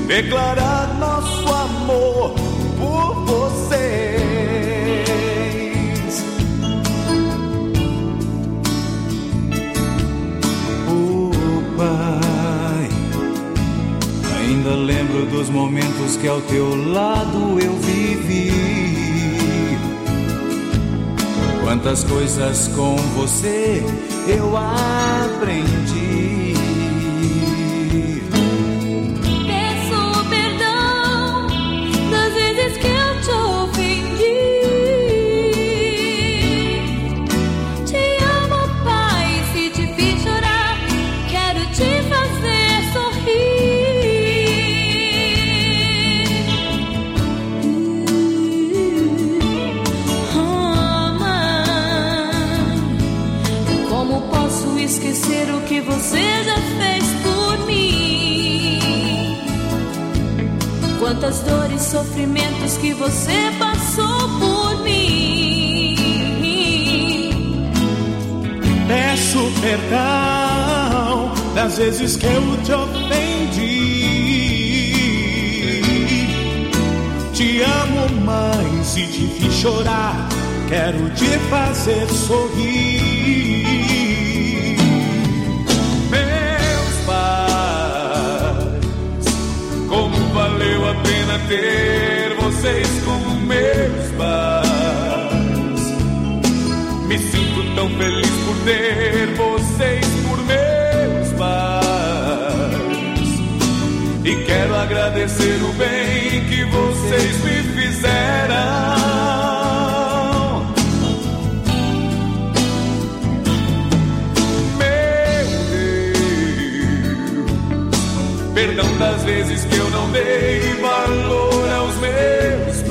declarar nosso amor por vocês. Oh, Pai, ainda lembro dos momentos que ao teu lado eu vivi. Quantas coisas com você eu aprendi. Peço perdão das vezes que eu te ofendi. Te amo, Pai, se te fiz chorar, quero te fazer sorrir. Como posso esquecer o que você já fez por mim? Quantas dores, sofrimentos que você passou por mim. Peço perdão das vezes que eu te ofendi. Te amo, mãe, se te fiz chorar, quero te fazer sorrir. Meus pais, como valeu a pena ter vocês como meus pais. Me sinto tão feliz por ter vocês por meus pais. E quero agradecer o bem que vocês me fizeram. Perdão das vezes que eu não dei valor aos meus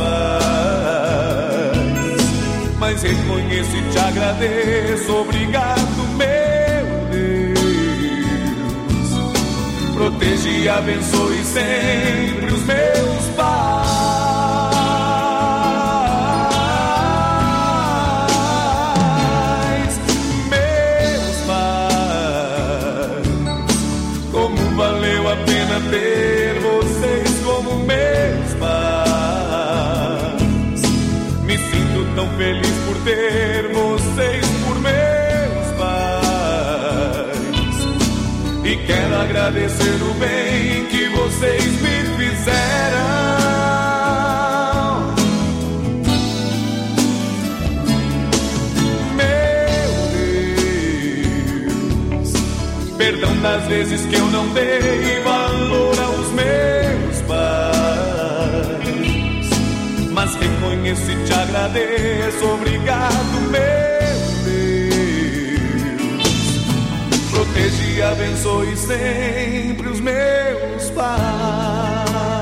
pais, mas reconheço e te agradeço. Obrigado, meu Deus. Proteja e abençoe sempre os meus pais. Meus pais, como valeu a pena ter vocês como meus pais. Me sinto tão feliz por ter vocês por meus pais. E quero agradecer o bem que vocês me fizeram. Meu Deus, perdão das vezes que eu não dei valor aos meus pais, mas reconheço e te agradeço. Obrigado, meu Deus. Proteja e abençoe sempre os meus pais.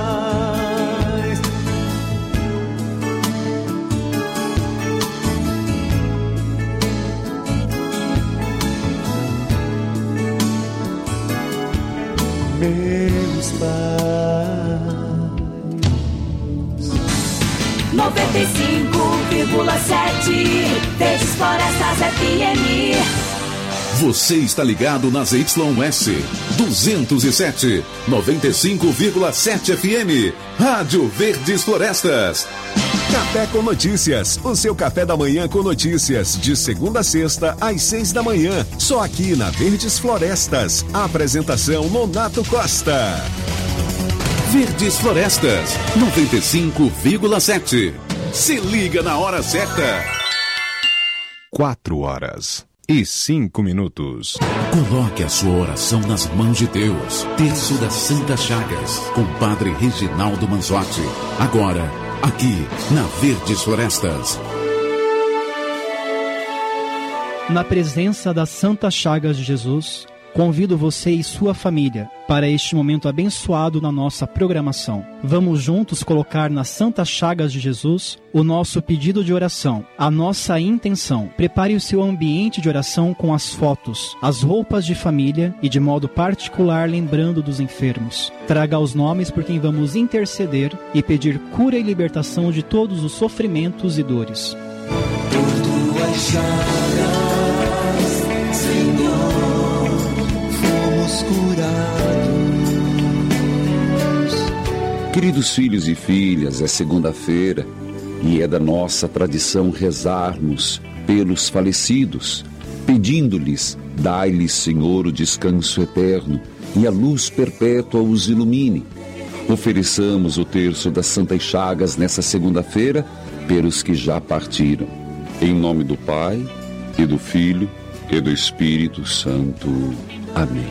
Meus pais. 95,7 Verdes Florestas FM. Você está ligado nas YS 207, 95,7 FM. Rádio Verdes Florestas. Café com Notícias, o seu café da manhã com notícias, de segunda a sexta, às 6 da manhã, só aqui na Verdes Florestas. Apresentação Nonato Costa. Verdes Florestas, 95,7. Se liga na hora certa. 4h05. Coloque a sua oração nas mãos de Deus. Terço das Santas Chagas, com Padre Reginaldo Manzotti. Agora, aqui na Verdes Florestas. Na presença das Santas Chagas de Jesus, convido você e sua família para este momento abençoado na nossa programação. Vamos juntos colocar nas Santas Chagas de Jesus o nosso pedido de oração, a nossa intenção. Prepare o seu ambiente de oração com as fotos, as roupas de família e de modo particular lembrando dos enfermos. Traga os nomes por quem vamos interceder e pedir cura e libertação de todos os sofrimentos e dores. Por tuas chagas, Senhor, fomos curados. Queridos filhos e filhas, é segunda-feira e é da nossa tradição rezarmos pelos falecidos, pedindo-lhes, dai-lhes, Senhor, o descanso eterno e a luz perpétua os ilumine. Ofereçamos o terço das Santas Chagas nessa segunda-feira pelos que já partiram. Em nome do Pai, e do Filho, e do Espírito Santo. Amém.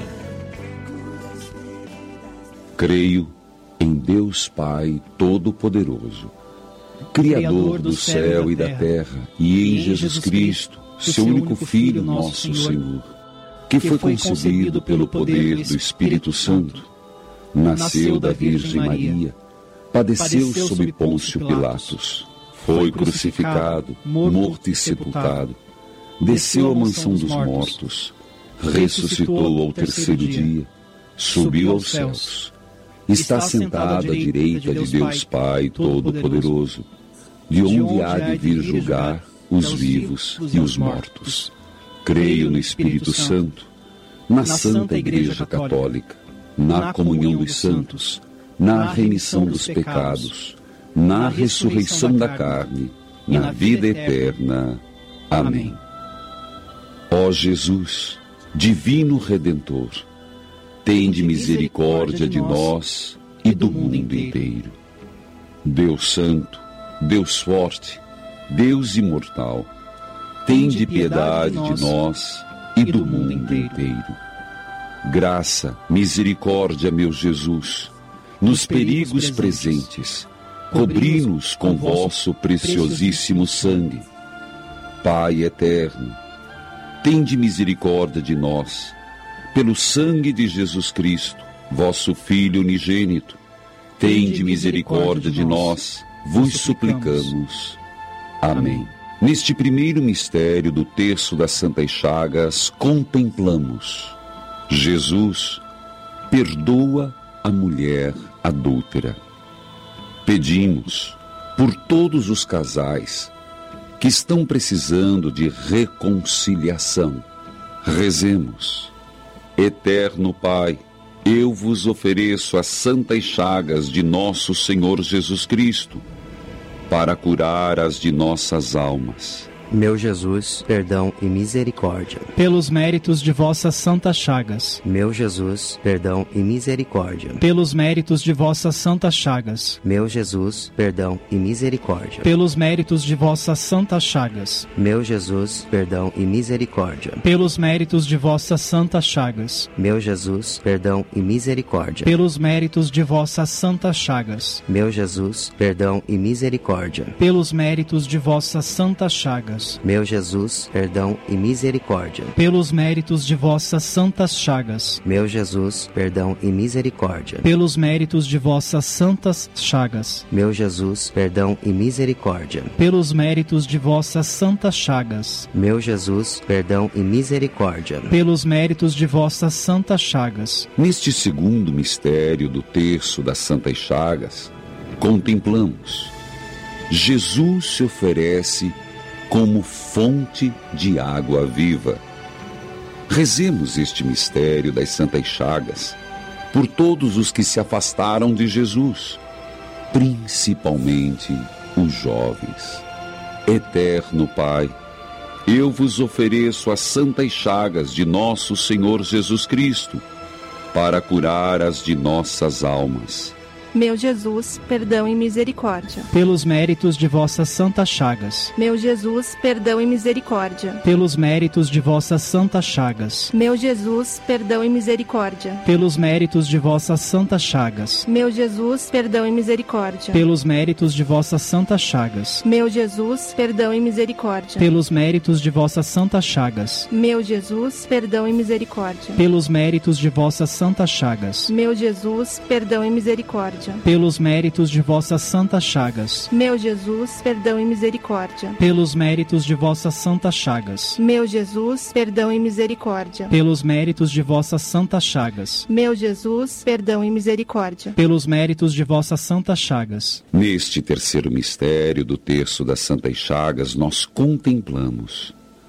Creio em Deus Pai Todo-Poderoso, Criador do céu e da terra, e em Jesus Cristo, seu único Filho, nosso Senhor, que foi concebido pelo poder do Espírito Santo, nasceu da Virgem Maria, padeceu sob Pôncio Pilatos, foi crucificado, morto e sepultado, desceu à mansão dos mortos, ressuscitou ao terceiro dia, subiu aos céus, está sentado à direita de Deus Pai Todo-Poderoso, de onde há de vir julgar os vivos e os mortos. Creio no Espírito Santo, na Santa Igreja Católica, na comunhão dos santos, na remissão dos pecados, na ressurreição da carne, na vida eterna. Amém. Ó Jesus, Divino Redentor, tende misericórdia de nós e do mundo inteiro. Deus Santo, Deus Forte, Deus Imortal, tende piedade de nós e do mundo inteiro. Graça, misericórdia, meu Jesus, nos perigos presentes, cobri-nos com vosso preciosíssimo sangue. Pai eterno, tende misericórdia de nós, pelo sangue de Jesus Cristo, vosso Filho unigênito, tende misericórdia de nós, vos suplicamos. Amém. Neste primeiro mistério do terço das Santas Chagas, contemplamos: Jesus perdoa a mulher adúltera. Pedimos por todos os casais que estão precisando de reconciliação. Rezemos. Eterno Pai, eu vos ofereço as Santas Chagas de nosso Senhor Jesus Cristo, para curar as de nossas almas. Meu Jesus, perdão e misericórdia. Pelos méritos de vossas santas chagas. Meu Jesus, perdão e misericórdia. Pelos méritos de vossas santas chagas. Meu Jesus, perdão e misericórdia. Pelos méritos de vossas santas chagas. Meu Jesus, perdão e misericórdia. Pelos méritos de vossas santas chagas. Meu Jesus, perdão e misericórdia. Pelos méritos de vossas santas chagas. Meu Jesus, perdão e misericórdia. Pelos méritos de vossas santas chagas. Meu Jesus, perdão e misericórdia. Pelos méritos de vossas santas chagas. Meu Jesus, perdão e misericórdia. Pelos méritos de vossas santas chagas. Meu Jesus, perdão e misericórdia. Pelos méritos de vossas santas chagas. Meu Jesus, perdão e misericórdia. Pelos méritos de vossas santas chagas. Neste segundo mistério do terço das Santas Chagas, contemplamos: Jesus se oferece como fonte de água viva. Rezemos este mistério das Santas Chagas por todos os que se afastaram de Jesus, principalmente os jovens. Eterno Pai, eu vos ofereço as Santas Chagas de nosso Senhor Jesus Cristo, para curar as de nossas almas. Meu Jesus, perdão e misericórdia. Pelos méritos de vossas santas chagas. Meu Jesus, perdão e misericórdia. Pelos méritos de vossas santas chagas. Meu Jesus, perdão e misericórdia. Pelos méritos de vossas santas chagas. Meu Jesus, perdão e misericórdia. Pelos méritos de vossas santas chagas. Meu Jesus, perdão e misericórdia. Pelos méritos de vossas santas chagas. Meu Jesus, perdão e misericórdia. Pelos méritos de vossas santas chagas. Meu Jesus, perdão e misericórdia. Pelos méritos de vossas santas chagas. Meu Jesus, perdão e misericórdia. Pelos méritos de vossas santas chagas. Meu Jesus, perdão e misericórdia. Pelos méritos de vossas santas chagas. Meu Jesus, perdão e misericórdia. Pelos méritos de vossas santas chagas. Neste terceiro mistério do terço das Santas Chagas, nós contemplamos: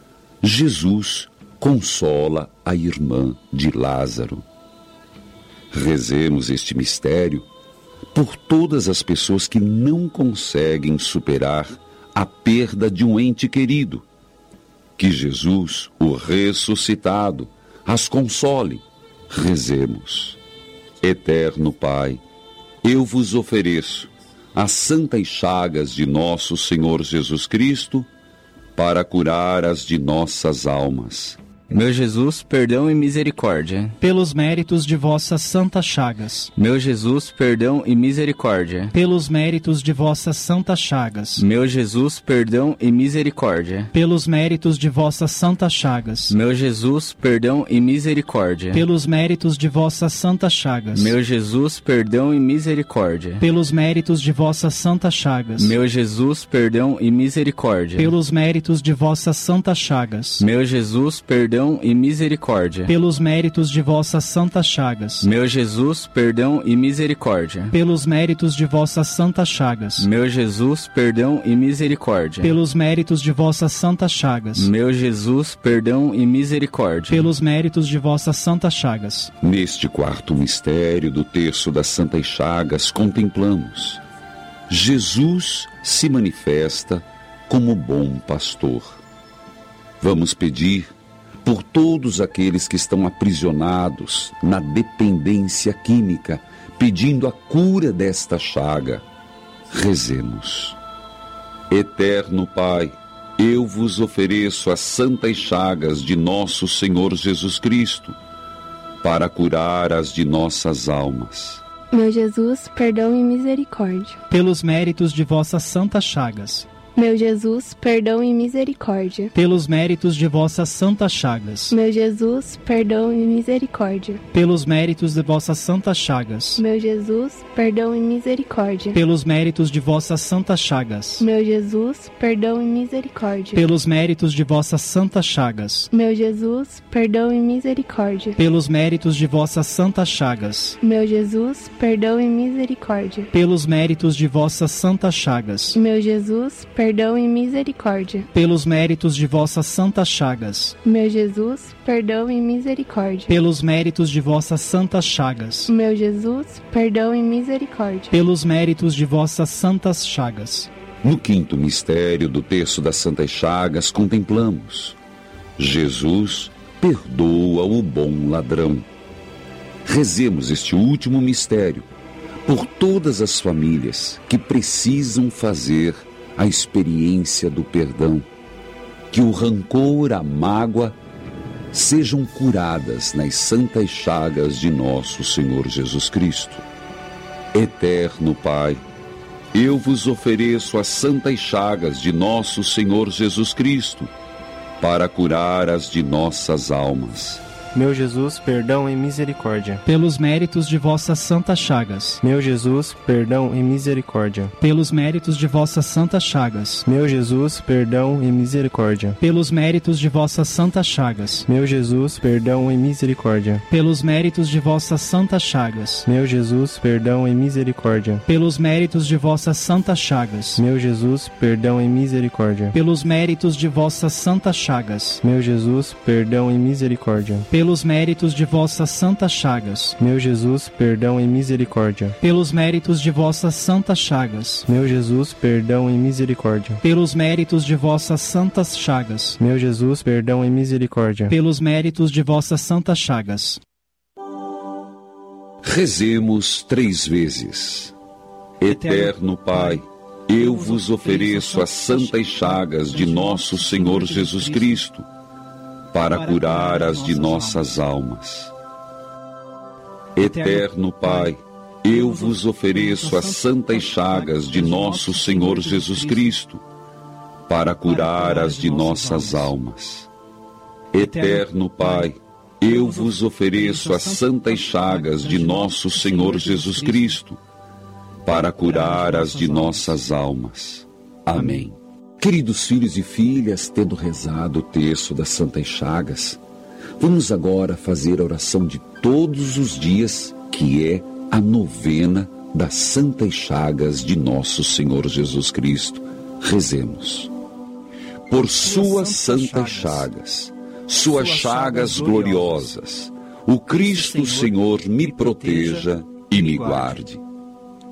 Jesus consola a irmã de Lázaro. Rezemos este mistério por todas as pessoas que não conseguem superar a perda de um ente querido. Que Jesus, o ressuscitado, as console. Rezemos. Eterno Pai, eu vos ofereço as santas chagas de nosso Senhor Jesus Cristo para curar as de nossas almas. Meu Jesus, perdão e misericórdia. Pelos méritos de vossas santas chagas. Meu Jesus, perdão e misericórdia. Pelos méritos de vossas santas chagas. Meu Jesus, perdão e misericórdia. Pelos méritos de vossas santas chagas. Meu Jesus, perdão e misericórdia. Pelos méritos de vossas santas chagas. Meu Jesus, perdão e misericórdia. Pelos méritos de vossas santas chagas. Meu Jesus, perdão e misericórdia. Pelos méritos de vossas santas chagas. Meu Jesus, perdão e misericórdia. Pelos méritos de vossas santas chagas. Meu Jesus, perdão e misericórdia. Pelos méritos de vossas santas chagas. Meu Jesus, perdão e misericórdia. Pelos méritos de vossas santas chagas. Meu Jesus, perdão e misericórdia. Pelos méritos de vossas santas chagas. Neste quarto mistério do terço das Santas Chagas, contemplamos: Jesus se manifesta como bom pastor. Vamos pedir por todos aqueles que estão aprisionados na dependência química, pedindo a cura desta chaga. Rezemos. Eterno Pai, eu vos ofereço as santas chagas de nosso Senhor Jesus Cristo, para curar as de nossas almas. Meu Jesus, perdão e misericórdia. Pelos méritos de vossas santas chagas. Meu Jesus, perdão e misericórdia. Pelos méritos de vossas santas chagas. Meu Jesus, perdão e misericórdia. Pelos méritos de vossas santas chagas. Meu Jesus, perdão e misericórdia. Pelos méritos de vossas santas chagas. Meu Jesus, perdão e misericórdia. Pelos méritos de vossas santas chagas. Meu Jesus, perdão e misericórdia. Pelos méritos de vossas santas chagas. Meu Jesus, perdão e misericórdia. Pelos méritos de vossas santas chagas. Meu Jesus, perdão e misericórdia. Pelos méritos de vossas santas chagas. Meu Jesus, perdão e misericórdia. Pelos méritos de vossas santas chagas. Meu Jesus, perdão e misericórdia. Pelos méritos de vossas santas chagas. No quinto mistério do terço das Santas Chagas, contemplamos: Jesus perdoa o bom ladrão. Rezemos este último mistério por todas as famílias que precisam fazer a experiência do perdão, que o rancor, a mágoa sejam curadas nas santas chagas de nosso Senhor Jesus Cristo. Eterno Pai, eu vos ofereço as santas chagas de nosso Senhor Jesus Cristo, para curar as de nossas almas. Meu Jesus, perdão e misericórdia. Pelos méritos de vossas santas chagas. Meu Jesus, perdão e misericórdia. Pelos méritos de vossas santas chagas. Meu Jesus, perdão e misericórdia. Pelos méritos de vossas santas chagas. Meu Jesus, perdão e misericórdia. Pelos méritos de vossas santas chagas. Meu Jesus, perdão e misericórdia. Pelos méritos de vossas santas chagas. Meu Jesus, perdão e misericórdia. Pelos méritos de vossas santas chagas. Meu Jesus, perdão e misericórdia. Pelos méritos de vossas santas chagas. Meu Jesus, perdão e misericórdia. Pelos méritos de vossas santas chagas. Meu Jesus, perdão e misericórdia. Pelos méritos de vossas santas chagas. Meu Jesus, perdão e misericórdia. Pelos méritos de vossas santas chagas. Rezemos 3 vezes. Eterno Pai, eu vos ofereço as santas chagas de nosso Senhor Jesus Cristo, para curar as de nossas almas. Eterno Pai, eu vos ofereço as santas chagas de nosso Senhor Jesus Cristo, para curar as de nossas almas. Eterno Pai, eu vos ofereço as santas chagas de nosso Senhor Jesus Cristo, para curar as de nossas almas. Amém. Queridos filhos e filhas, tendo rezado o terço das Santas Chagas, vamos agora fazer a oração de todos os dias, que é a novena das Santas Chagas de nosso Senhor Jesus Cristo. Rezemos. Por suas santas chagas, suas chagas gloriosas, o Cristo Senhor me proteja e me guarde.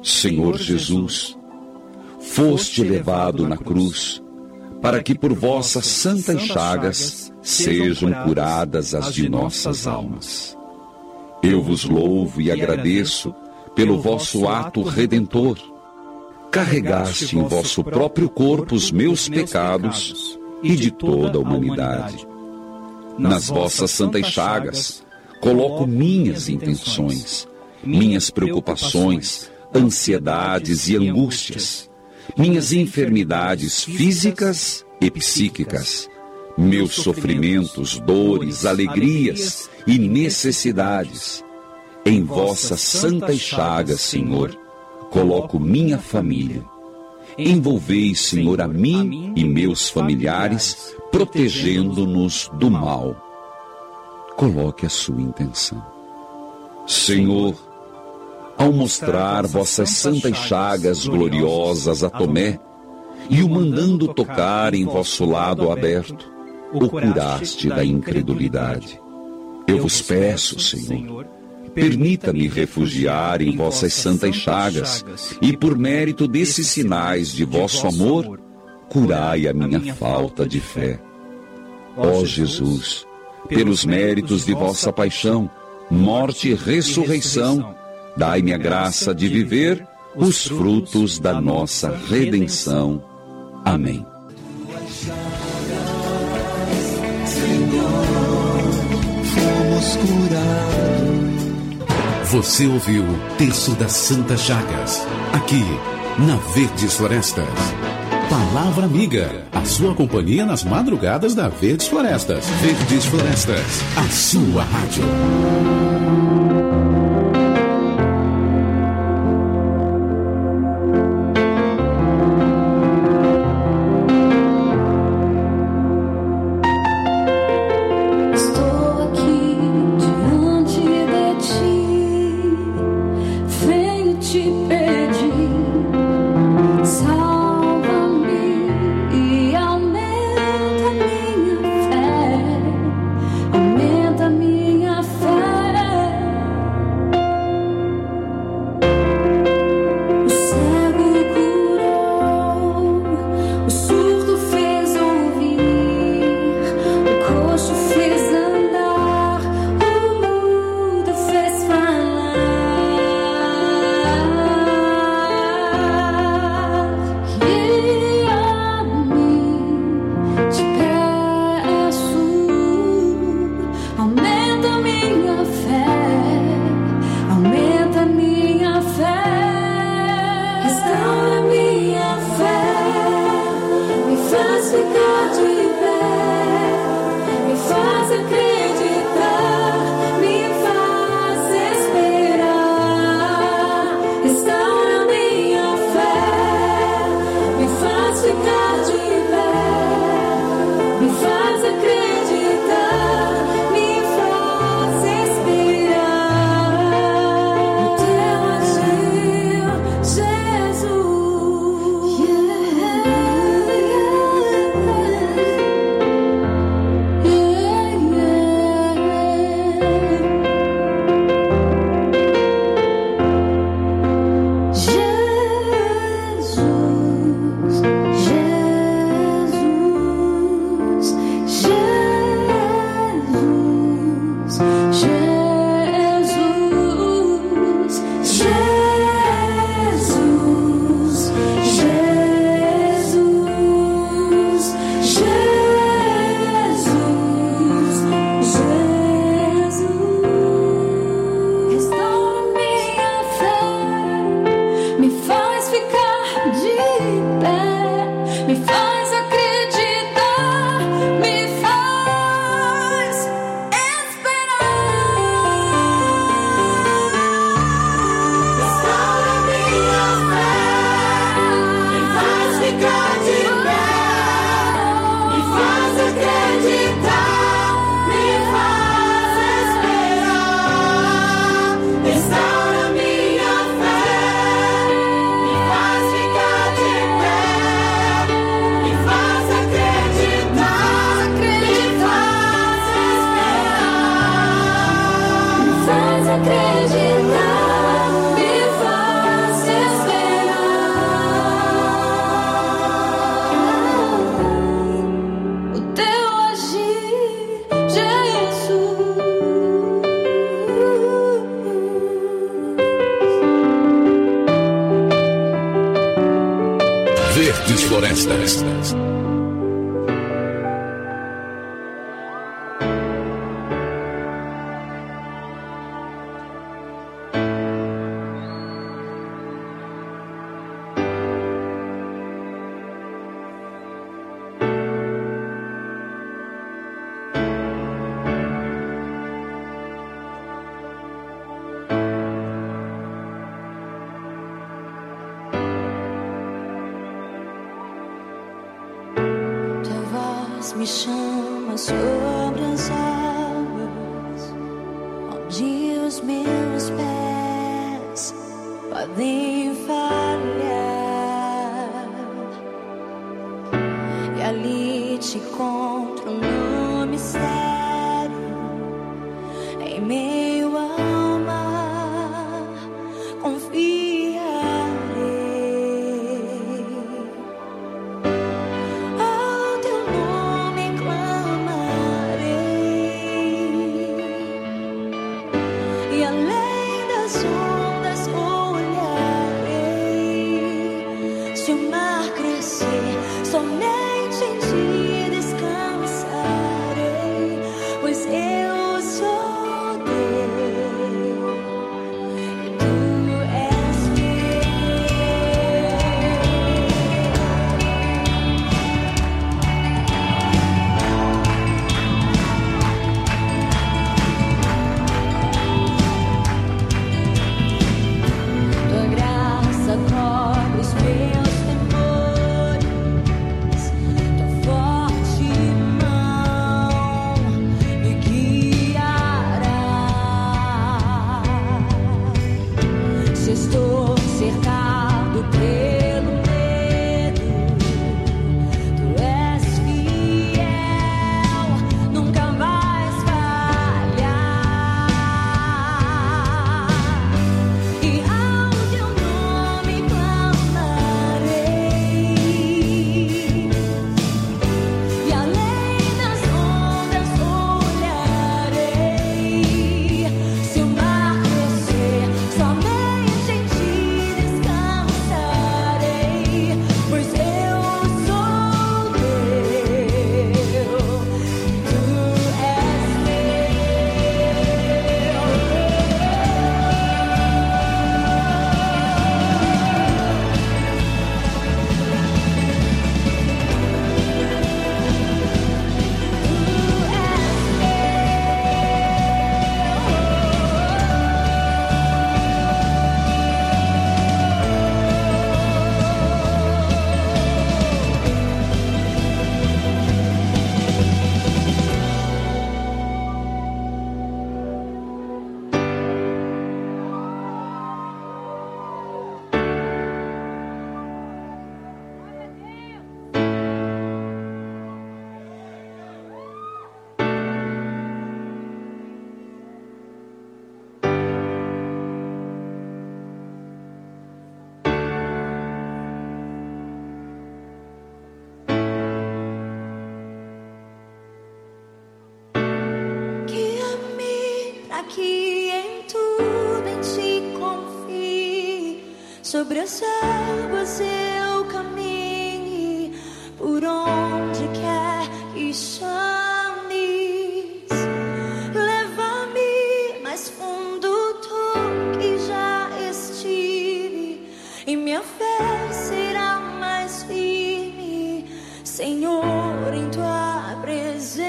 Senhor Jesus, foste levado na cruz, para que por vossas santas chagas sejam curadas as de nossas almas. Eu vos louvo e agradeço pelo vosso ato redentor. Carregaste em vosso próprio corpo os meus pecados e de toda a humanidade. Nas vossas santas chagas, coloco minhas intenções, minhas preocupações, ansiedades e angústias, minhas enfermidades físicas e psíquicas, meus sofrimentos, dores, alegrias e necessidades. Em vossas santas chagas, Senhor, coloco minha família. Envolvei, Senhor, a mim e meus familiares, protegendo-nos do mal. Coloque a sua intenção. Senhor, ao mostrar vossas santas chagas gloriosas a Tomé, e o mandando tocar em vosso lado aberto, o curaste da incredulidade. Eu vos peço, Senhor, permita-me refugiar em vossas santas chagas, e por mérito desses sinais de vosso amor, curai a minha falta de fé. Ó Jesus, pelos méritos de vossa paixão, morte e ressurreição, dai-me a graça de viver os frutos da nossa redenção. Amém. Você ouviu o Terço das Santas Chagas, aqui na Verdes Florestas. Palavra Amiga, a sua companhia nas madrugadas da Verdes Florestas. Verdes Florestas, a sua rádio. Aumenta minha fé. Verdes Florestas. Me chama sobre as águas, onde os meus pés podem falhar, e ali te encontro no mistério, em meio ao mar, confiarei. Ao teu nome clamarei, e além das ondas olharei. Se o mar crescer, somente em ti descansarei, pois eu sou teu e tu és tua graça cobre os meus temores, tua forte mão me guiará. Se estou cercado pelo medo, tu és fiel, nunca vais falhar. E ao teu nome clamarei, e além das ondas olharei. Se o mar crescer, somente em ti descansarei, pois eu sou teu e tu és guia-me pra que em tudo em ti confie. Sobre as águas eu caminhe, por onde quer que chames. Leva-me mais fundo do que já estive, e minha fé será mais firme, Senhor, em tua presença.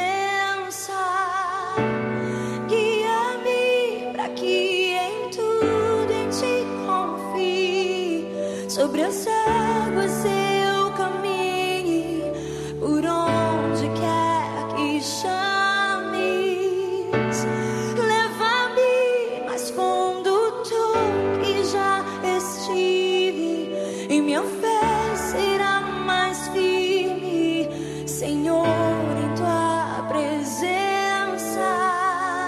Guia-me pra que em tudo em ti confie. Sobre as águas eu caminhe, por onde quer que chames. Leva-me mais fundo do que já estive, e minha fé será mais firme, Senhor, em tua presença.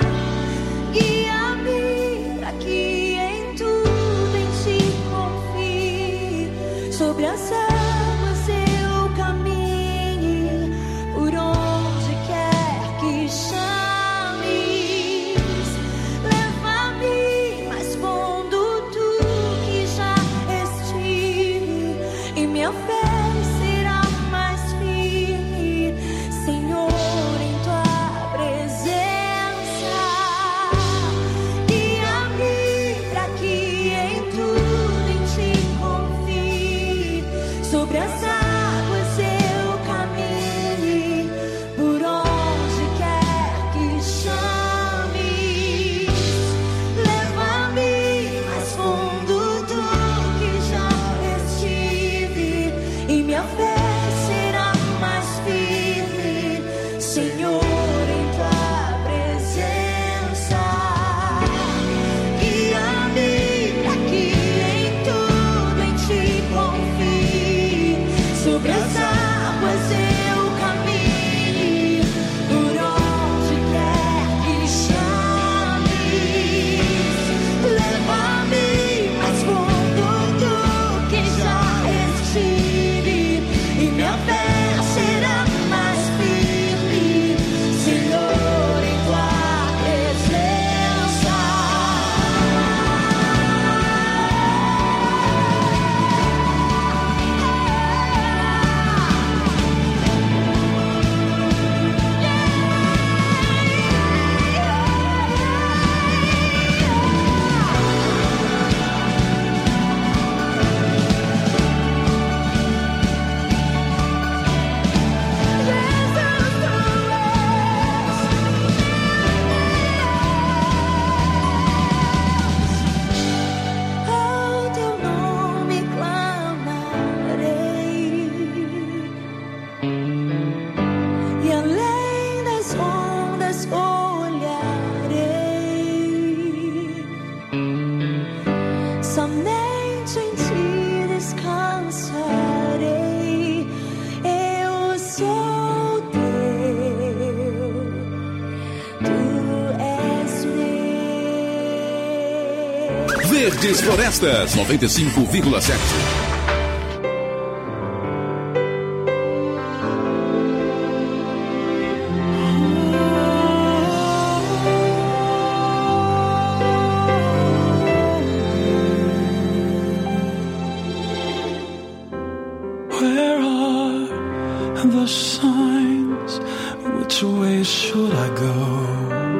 Guia-me pra que em tudo em ti confie. Sobre as águas eu caminhe, por onde quer que chames. Leva-me mais fundo do que já estive, e minha fé Verdes Florestas 95,7. Where are the signs? Which way should I go?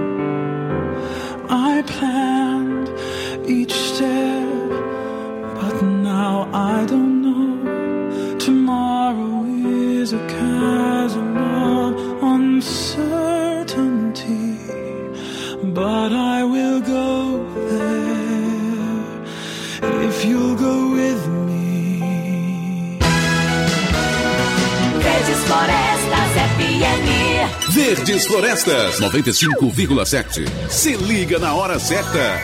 I planned each step, but now I don't know. Tomorrow is a chasm of uncertainty, but I will go there if you'll go with me. Verdes Florestas FM. Verdes Florestas 95,7. Se liga na hora certa.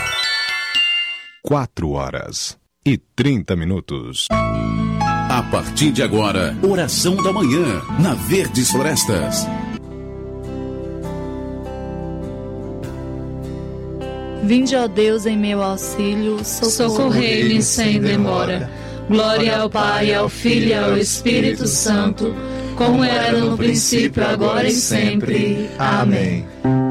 4h30. A partir de agora, oração da manhã na Verdes Florestas. Vinde, ó Deus, em meu auxílio, socorrei-me sem demora. Glória ao Pai, ao Filho e ao Espírito Santo, como era no princípio, agora e sempre. Amém.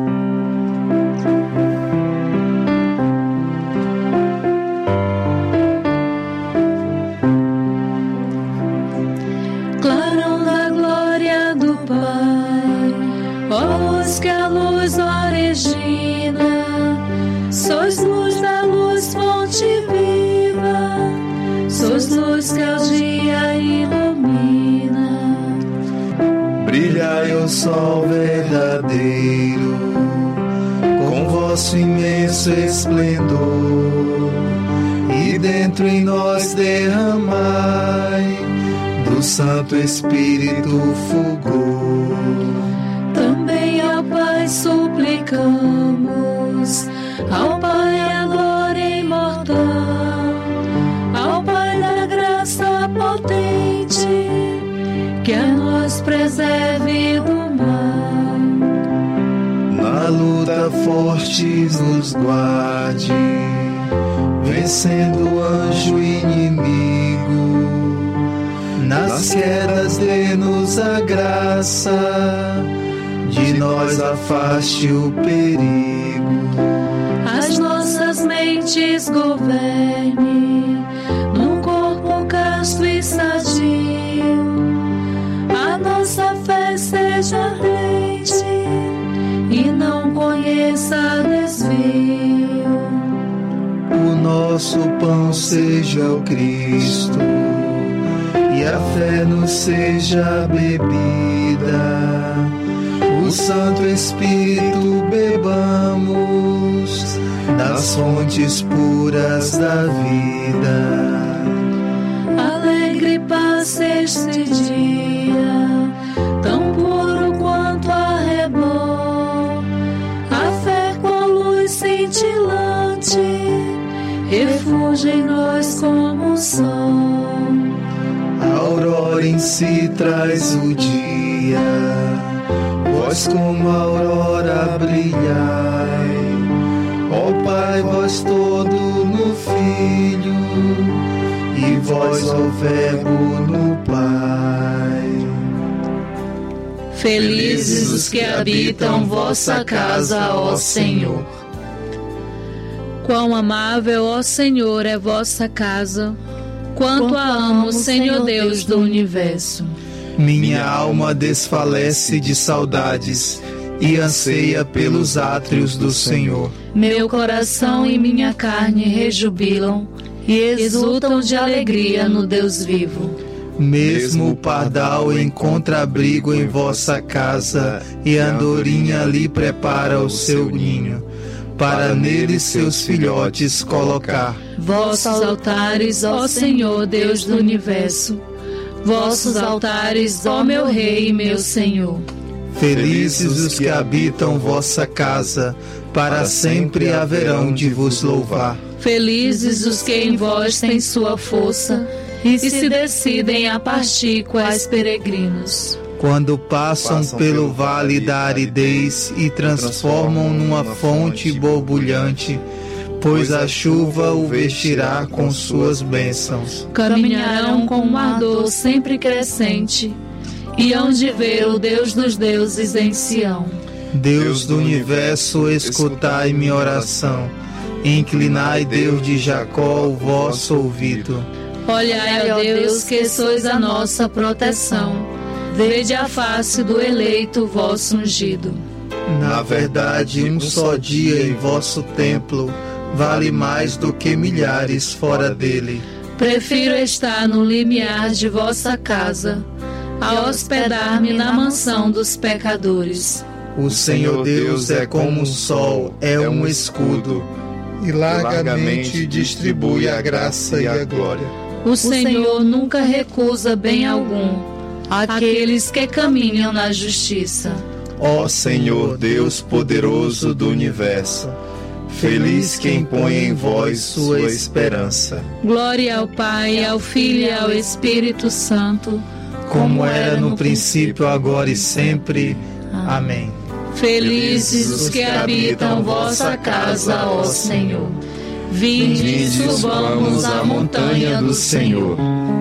Clarão da glória do Pai, ó luz que a luz origina, sois luz da luz, fonte viva, sois luz que ao dia ilumina. Brilhai o sol verdadeiro, com vosso imenso esplendor, e dentro em nós derramai do Santo Espírito fulgor. Também ao Pai suplicamos, ao Pai a glória imortal, ao Pai da graça potente, que a nós preserve do mal. Na luta fortes nos guarde, vencendo o anjo inimigo. Nas quedas dê-nos a graça, de nós afaste o perigo. As nossas mentes governe, num corpo casto e sadio. A nossa fé seja ardente e não conheça desvio. O nosso pão seja o Cristo e a fé nos seja bebida. O Santo Espírito bebamos das fontes puras da vida. Alegre paz este dia, tão puro quanto a rebor. A fé com a luz cintilante, refúgio em nós como o sol. A aurora em si traz o dia, vós como a aurora brilhai. Ó Pai, vós todo no Filho, e vós, ó Verbo, no Pai. Felizes os que habitam vossa casa, ó Senhor. Quão amável, ó Senhor, é vossa casa, quanto a amo, Senhor Deus do universo. Minha alma desfalece de saudades e anseia pelos átrios do Senhor. Meu coração e minha carne rejubilam e exultam de alegria no Deus vivo. Mesmo o pardal encontra abrigo em vossa casa, e a andorinha ali prepara o seu ninho, para nele seus filhotes colocar. Vossos altares, ó Senhor Deus do universo, vossos altares, ó meu Rei e meu Senhor. Felizes os que habitam vossa casa, para sempre haverão de vos louvar. Felizes os que em vós têm sua força e se decidem a partir quais peregrinos. Quando passam pelo vale da aridez e transformam numa fonte borbulhante, pois a chuva o vestirá com suas bênçãos. Caminharão com um ardor sempre crescente, e hão de ver o Deus dos deuses em Sião. Deus do universo, escutai minha oração. Inclinai, Deus de Jacó, o vosso ouvido. Olhai, ó Deus, que sois a nossa proteção. Vede a face do eleito vosso ungido. Na verdade, um só dia em vosso templo vale mais do que milhares fora dele. Prefiro estar no limiar de vossa casa, a hospedar-me na mansão dos pecadores. O Senhor Deus é como o sol, é um escudo, e largamente distribui a graça e a glória. O Senhor nunca recusa bem algum àqueles que caminham na justiça. Ó Senhor Deus poderoso do universo, feliz quem põe em vós sua esperança. Glória ao Pai, ao Filho e ao Espírito Santo, como era no princípio, agora e sempre. Amém. Felizes os que habitam vossa casa, ó Senhor. Vinde, subamos a montanha do Senhor.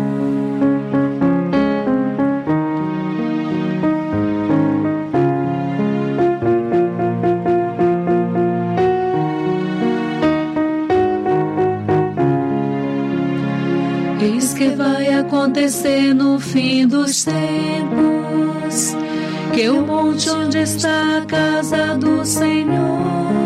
Eis que vai acontecer no fim dos tempos, que o monte onde está a casa do Senhor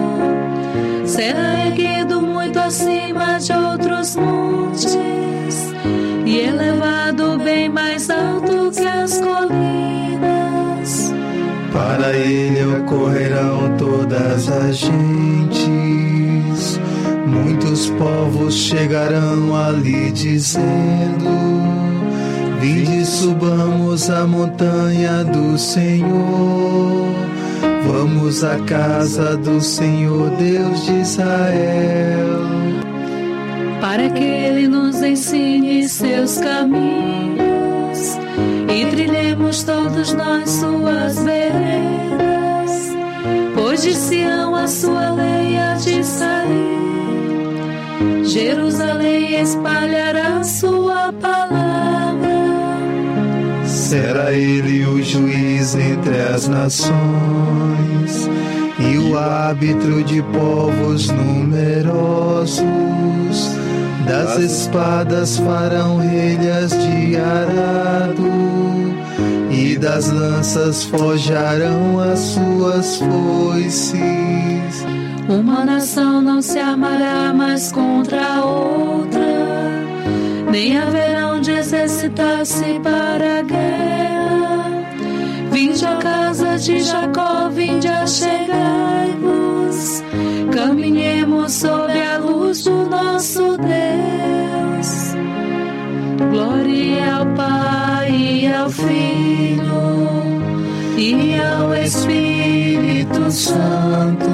será erguido muito acima de outros montes e elevado bem mais alto que as colinas. Para ele ocorrerão todas as gentes, muitos povos chegarão ali dizendo: vinde, subamos a montanha do Senhor, vamos à casa do Senhor Deus de Israel. Para que Ele nos ensine seus caminhos e trilhemos todos nós suas veredas, pois de Sião a sua lei há de sair, Jerusalém espalhará sua palavra. Será ele o juiz entre as nações e o árbitro de povos numerosos. Das espadas farão relhas de arado e das lanças forjarão as suas foices. Uma nação não se armará mais contra a outra, nem haverão de exercitar-se para a guerra. Vinde a casa de Jacó, vinde achegai-vos, caminhemos sob a luz do nosso Deus. Glória ao Pai e ao Filho e ao Espírito Santo,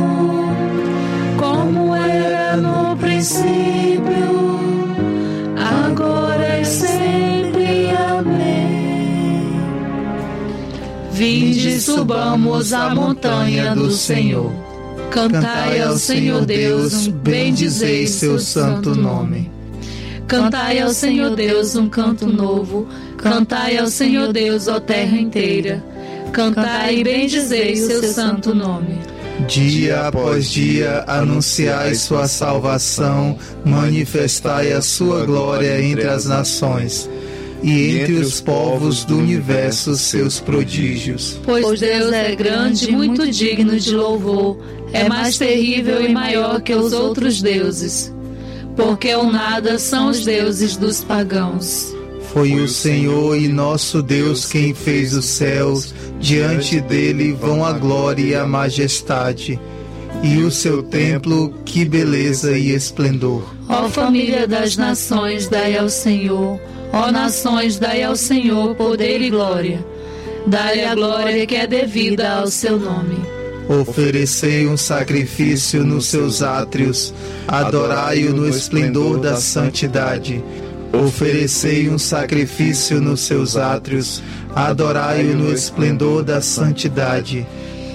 como era no princípio, agora e sempre. Amém. Vinde, subamos a montanha do Senhor. Cantai ao Senhor Deus, bendizei seu santo nome. Cantai ao Senhor Deus um canto novo. Cantai ao Senhor Deus, ó terra inteira. Cantai e bendizei seu santo nome. Dia após dia anunciai sua salvação, manifestai a sua glória entre as nações e entre os povos do universo seus prodígios. Pois Deus é grande e muito digno de louvor, é mais terrível e maior que os outros deuses, porque o nada são os deuses dos pagãos. Foi o Senhor e nosso Deus quem fez os céus, diante dele vão a glória e a majestade, e o seu templo, que beleza e esplendor. Ó família das nações, dai ao Senhor, ó nações, dai ao Senhor poder e glória, dai a glória que é devida ao seu nome. Oferecei um sacrifício nos seus átrios, adorai-o no esplendor da santidade. Oferecei um sacrifício nos seus átrios, adorai-o no esplendor da santidade.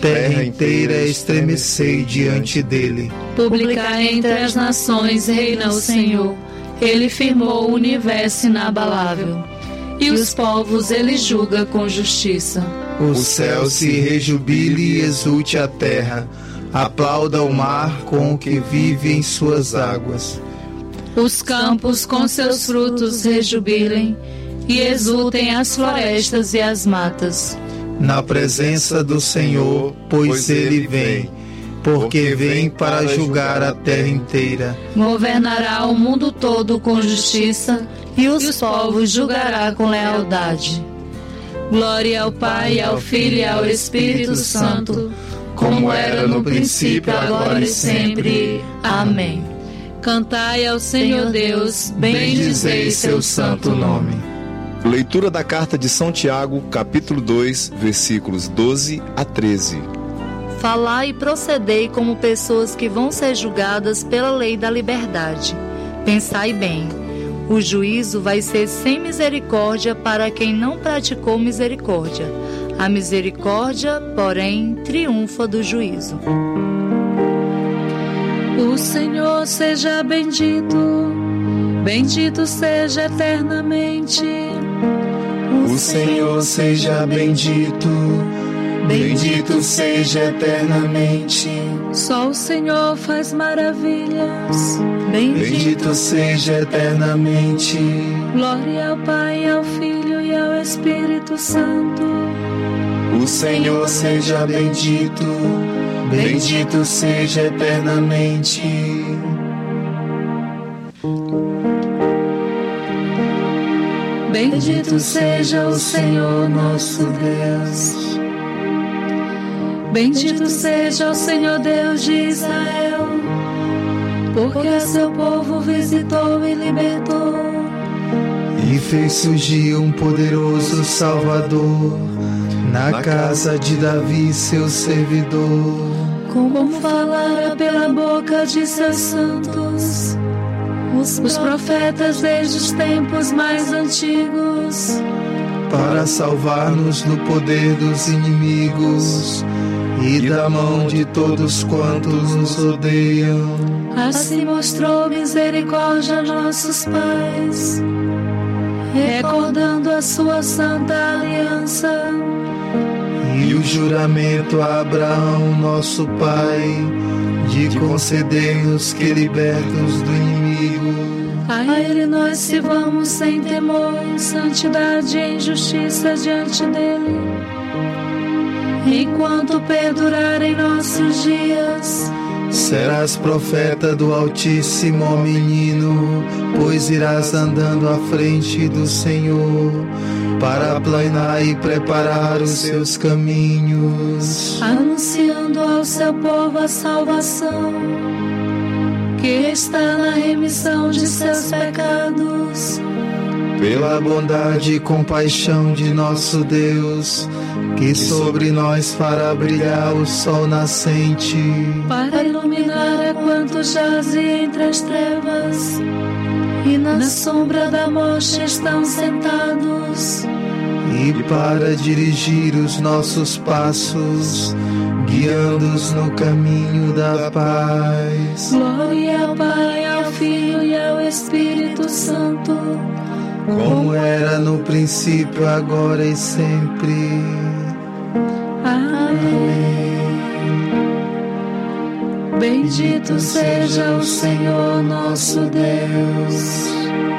terra inteira estremecei diante dele. Publicar entre as nações reina o Senhor. Ele firmou o universo inabalável. E os povos ele julga com justiça. O céu se rejubile e exulte a terra. Aplauda o mar com o que vive em suas águas. Os campos com seus frutos rejubilem e exultem as florestas e as matas. Na presença do Senhor, pois ele vem, porque vem para julgar a terra inteira. Governará o mundo todo com justiça e os povos julgará com lealdade. Glória ao Pai, ao Filho e ao Espírito Santo, como era no princípio, agora e sempre. Amém. Cantai ao Senhor Deus, bendizei seu santo nome. Leitura da carta de São Tiago, capítulo 2, versículos 12 a 13. Falai e procedei como pessoas que vão ser julgadas pela lei da liberdade. Pensai bem, o juízo vai ser sem misericórdia para quem não praticou misericórdia. A misericórdia, porém, triunfa do juízo. O Senhor seja bendito, bendito seja eternamente. O Senhor seja bendito, bendito seja eternamente. Só o Senhor faz maravilhas. Bendito seja eternamente. Glória ao Pai, ao Filho e ao Espírito Santo. O Senhor seja bendito, bendito seja eternamente. Bendito seja o Senhor nosso Deus. Bendito seja o Senhor Deus de Israel, porque a seu povo visitou e libertou. E fez surgir um poderoso Salvador na casa de Davi, seu servidor. Como falara pela boca de seus santos, os profetas desde os tempos mais antigos, para salvar-nos do poder dos inimigos e da mão de todos quantos nos odeiam. Assim mostrou misericórdia a nossos pais, recordando a sua santa aliança. E o juramento a Abraão, nosso pai, de conceder-nos que libertos do inimigo. A ele nós sirvamos sem temor, em santidade e em justiça diante dele, enquanto perdurarem nossos dias. Serás profeta do Altíssimo, ó menino, pois irás andando à frente do Senhor, para aplanar e preparar os seus caminhos, anunciando ao seu povo a salvação, que está na remissão de seus pecados. Pela bondade e compaixão de nosso Deus, que sobre nós fará brilhar o sol nascente, para iluminar a quantos jazem entre as trevas e na sombra da morte estão sentados, e para dirigir os nossos passos, guiando-os no caminho da paz. Glória ao Pai, ao Filho e ao Espírito Santo, como era no princípio, agora e sempre. Amém. Bendito seja o Senhor nosso Deus.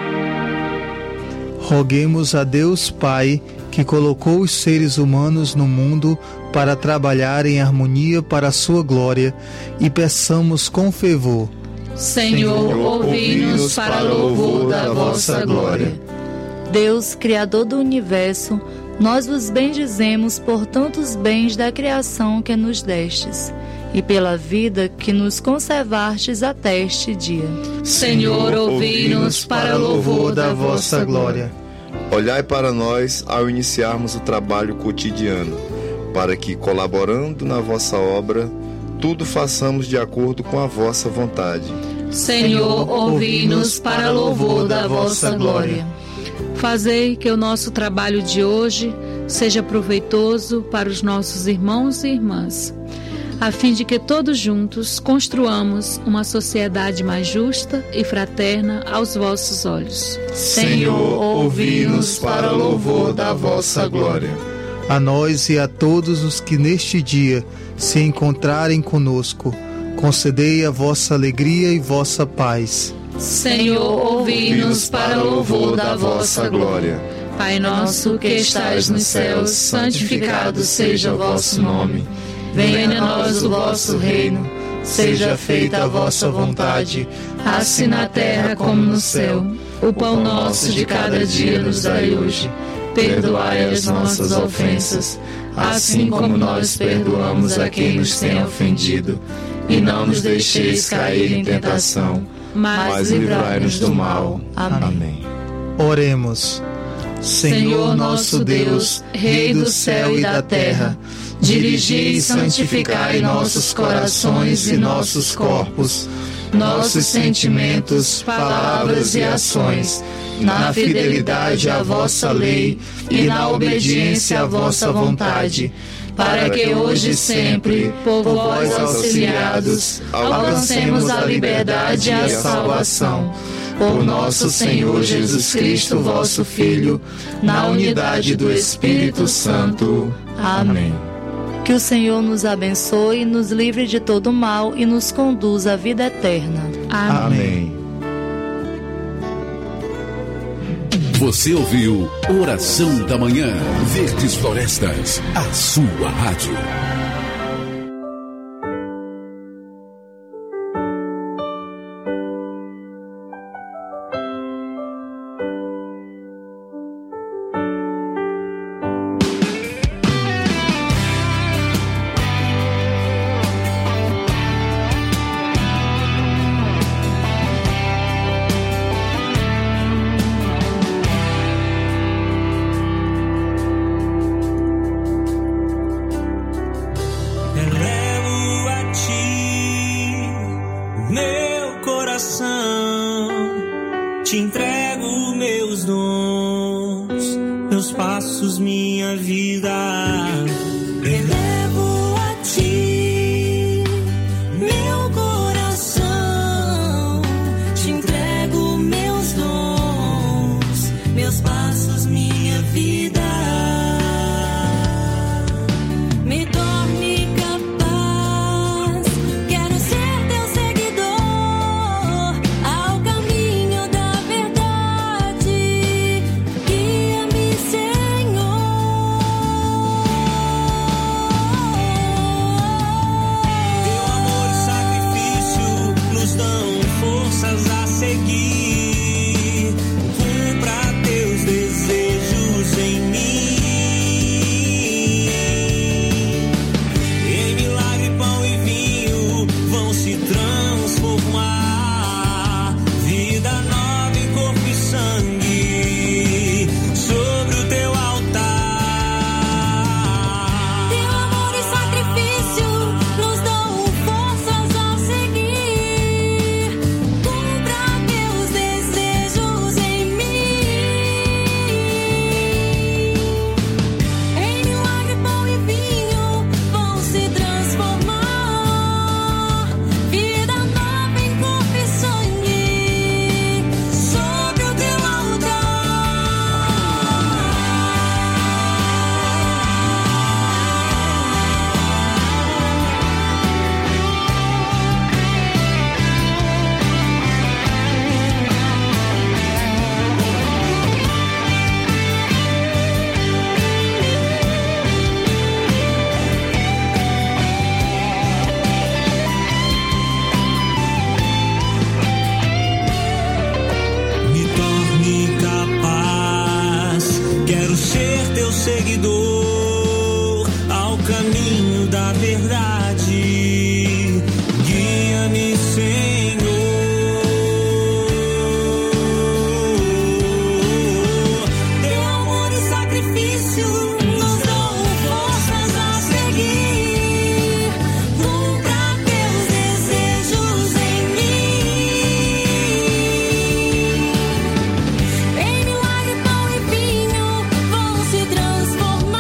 Roguemos a Deus Pai, que colocou os seres humanos no mundo para trabalhar em harmonia para a sua glória, e peçamos com fervor: Senhor, ouvi-nos para louvor da vossa glória. Deus, Criador do Universo, nós vos bendizemos por tantos bens da criação que nos destes, e pela vida que nos conservastes até este dia. Senhor, ouvi-nos para louvor da vossa glória. Olhai para nós ao iniciarmos o trabalho cotidiano, para que, colaborando na vossa obra, tudo façamos de acordo com a vossa vontade. Senhor, ouvi-nos para louvor da vossa glória. Fazei que o nosso trabalho de hoje seja proveitoso para os nossos irmãos e irmãs, a fim de que todos juntos construamos uma sociedade mais justa e fraterna aos vossos olhos. Senhor, ouvi-nos para o louvor da vossa glória. A nós e a todos os que neste dia se encontrarem conosco, concedei a vossa alegria e vossa paz. Senhor, ouvi-nos para o louvor da vossa glória. Pai nosso que estais nos céus, santificado seja o vosso nome. Venha a nós o vosso reino, seja feita a vossa vontade, assim na terra como no céu. O pão nosso de cada dia nos dai hoje. Perdoai as nossas ofensas, assim como nós perdoamos a quem nos tem ofendido. E não nos deixeis cair em tentação, mas livrai-nos do mal. Amém. Oremos. Senhor nosso Deus, Rei do céu e da terra, dirigi e santificai nossos corações e nossos corpos, nossos sentimentos, palavras e ações, na fidelidade à vossa lei e na obediência à vossa vontade, para que hoje e sempre, por vós auxiliados, alcancemos a liberdade e a salvação. Por nosso Senhor Jesus Cristo, vosso Filho, na unidade do Espírito Santo. Amém. Que o Senhor nos abençoe, nos livre de todo mal e nos conduza à vida eterna. Amém. Você ouviu Oração da Manhã, Verdes Florestas, a sua rádio. Te entrego meus dons, meus passos, minha vida. Elevo a ti meu coração. Te entrego meus dons, meus passos, minha vida. Me torne capaz, quero ser teu seguidor, ao caminho da verdade. Guia-me, Senhor. Teu amor e sacrifício nos dão forças a seguir. Cumpra teus desejos em mim. Em milagre, pão e vinho vão se transformar. Vida nova em corpo e sangue sobre o teu altar. Teu amor e sacrifício nos dão forças a seguir. Cumpra teus desejos em mim. Em milagre, pão e vinho vão se transformar. Vida nova em corpo e sangue sobre o teu Me torne capaz, quero ser teu seguidor, ao caminho da verdade. Guia-me, Senhor. Teu amor e sacrifício nos dão forças a seguir. Cumpra teus desejos em mim. Em milagre, pão e vinho vão se transformar.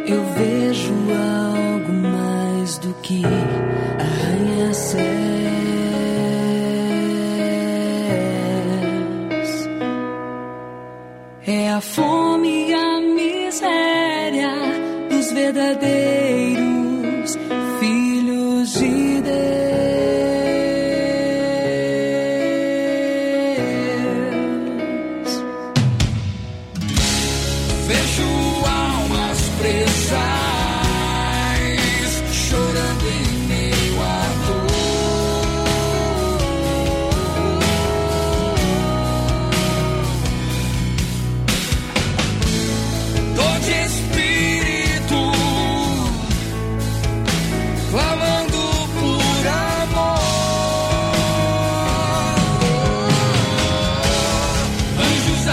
eu vejo algo mais do que arranha-céus. É a fome e a miséria dos verdadeiros filhos de Deus. Vejo almas presas, chorando em meio à dor de espírito, clamando por amor. Anjos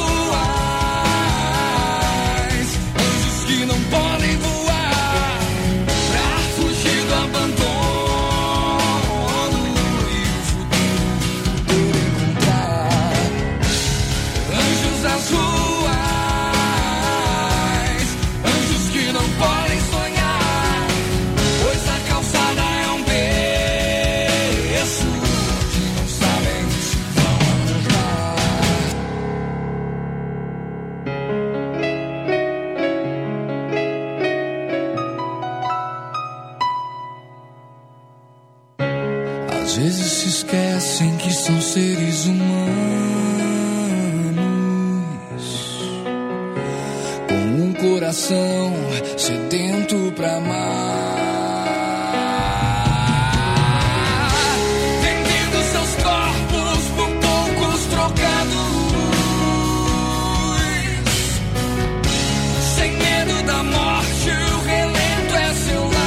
azuis, anjos que não podem voar pra fugir do abandono e o futuro poder encontrar. Anjos azuis, anjos que não podem sonhar, pois a calçada é um berço que não sabem se vão acordar. Às vezes se esquecem que são seres humanos, com um coração sedento pra amar, vendendo seus corpos por poucos trocados, sem medo da morte, o relento é seu lar.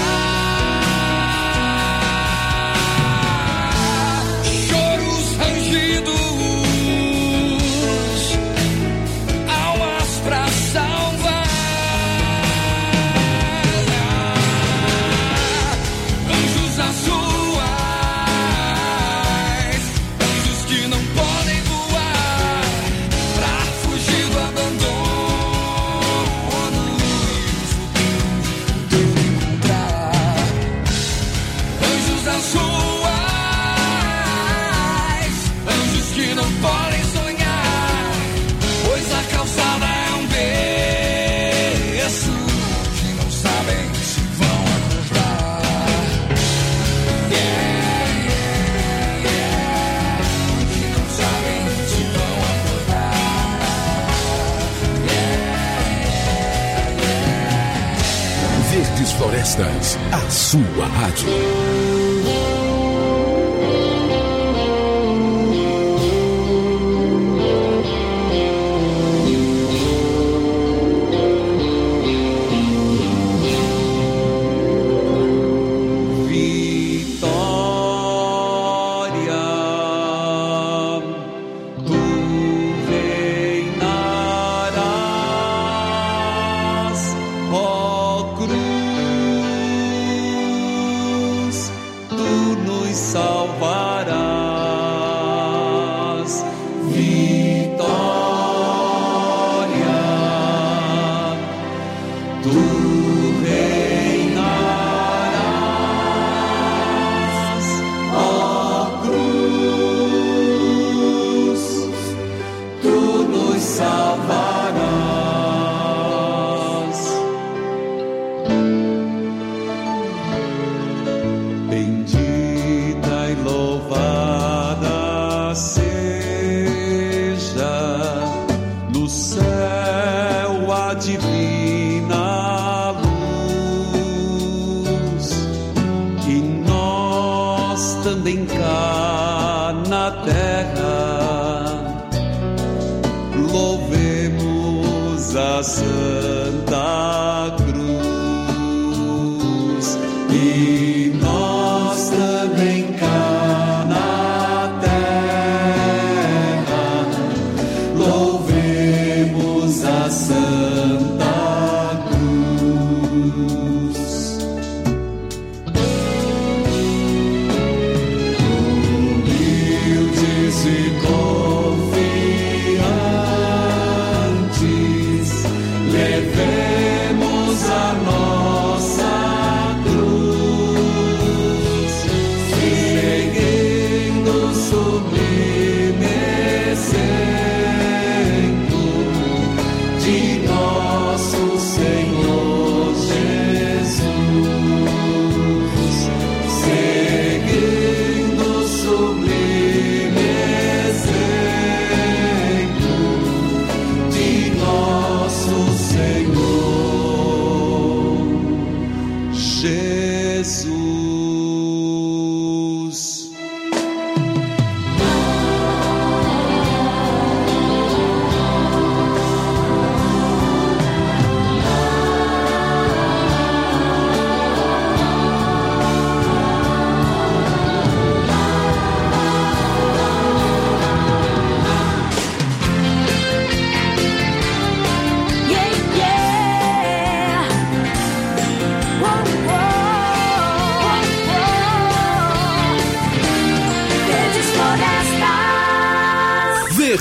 Choros, rangidos, almas pra salvar. Anjos azuis, anjos que não podem voar pra fugir do abandono e o futuro poder encontrar. Anjos azuis, anjos que não podem sonhar, pois a calçada é um berço que não sabem se vão acordar. Que não sabem se vão acordar. Verdes Florestas, a sua rádio. Vitória, tu reinarás, ó cruz, tu nos salvarás. Vitória, tu reinarás, ó cruz, tu nos salvarás. Bendita e louvada seja no céu a divina luz, e nós também cá na terra louvemos a Santa Cruz. E nós também cá na terra louvemos a Santa Cruz.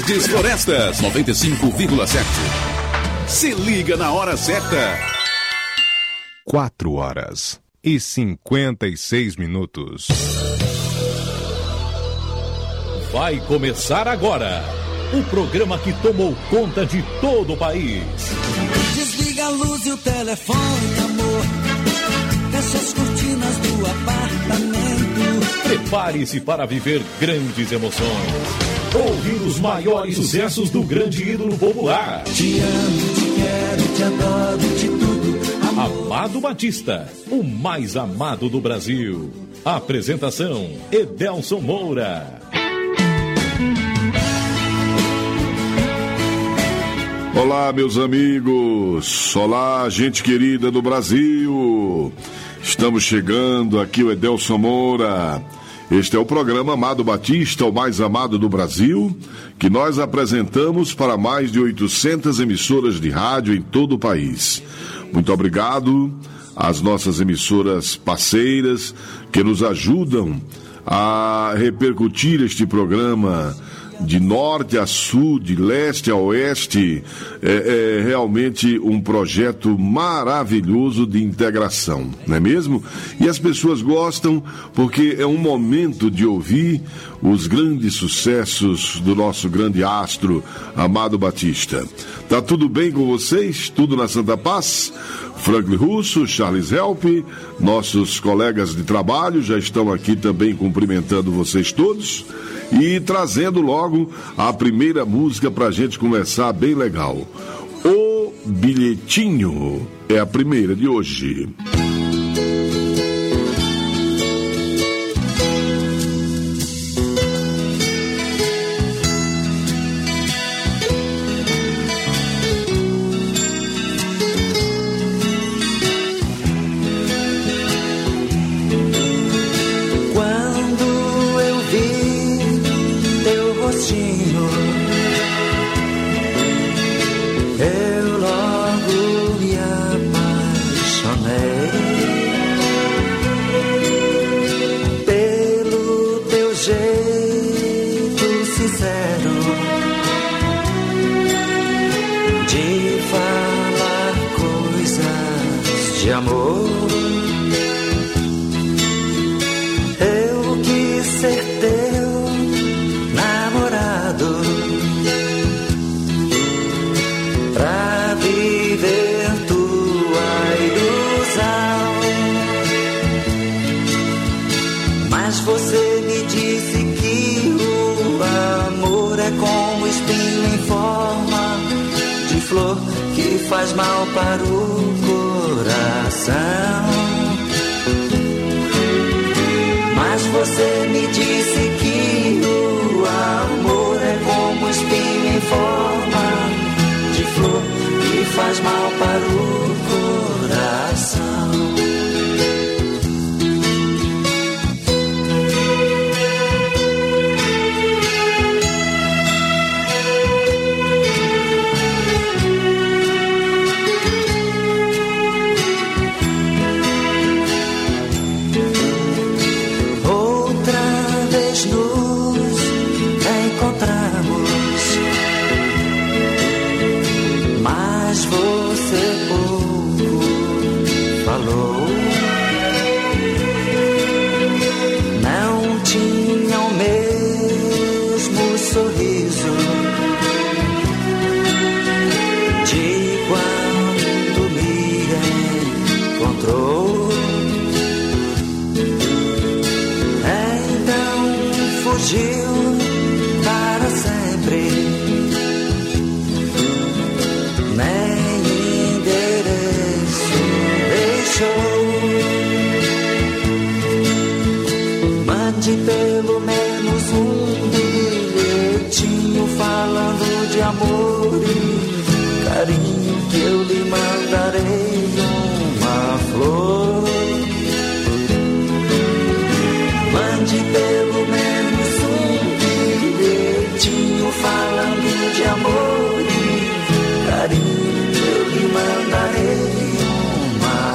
Verdes Florestas 95,7. Se liga na hora certa. 4h56. Vai começar agora o programa que tomou conta de todo o país. Desliga a luz e o telefone, amor. Fecha as cortinas do apartamento. Prepare-se para viver grandes emoções. Ouvir os maiores sucessos do grande ídolo popular. Te amo, te quero, te adoro, de tudo. Amado Batista, o mais amado do Brasil. Apresentação: Edelson Moura. Olá, meus amigos. Olá, gente querida do Brasil. Estamos chegando aqui, o Edelson Moura. Este é o programa Amado Batista, o mais amado do Brasil, que nós apresentamos para mais de 800 emissoras de rádio em todo o país. Muito obrigado às nossas emissoras parceiras que nos ajudam a repercutir este programa de norte a sul, de leste a oeste. É realmente um projeto maravilhoso de integração, não é mesmo? E as pessoas gostam porque é um momento de ouvir os grandes sucessos do nosso grande astro, Amado Batista. Tá tudo bem com vocês? Tudo na Santa Paz? Franklin Russo, Charles Help, nossos colegas de trabalho já estão aqui também cumprimentando vocês todos e trazendo logo a primeira música pra gente começar bem legal. O Bilhetinho é a primeira de hoje. Faz mal para o coração. Mas você me disse que o amor é como espinho em forma de flor que faz mal para o coração. Para sempre, nem endereço deixou. Mande pelo menos um bilhetinho falando de amor e carinho que eu lhe mandarei.